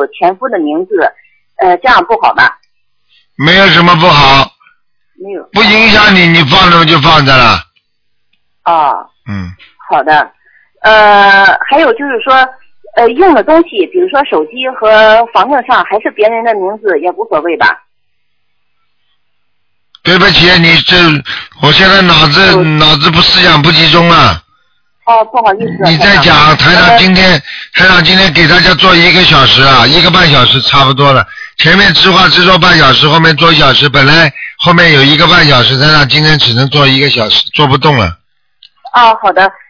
我前夫的名字，这样不好吧？ 没有什么不好， 没有， 不影响你，你放着就放着了。 哦， 嗯， 好的。还有就是说，用的东西，比如说手机和房证上还是别人的名字也无所谓吧？ 对不起，我现在脑子不思想不集中啊。 哦，不好意思。 你在讲台长今天给大家做1个小时啊，1个半小时差不多了。前面直话直说半小时，后面做1小时，本来后面有1个半小时，台长今天只能做1个小时，做不动了。 哦，好的。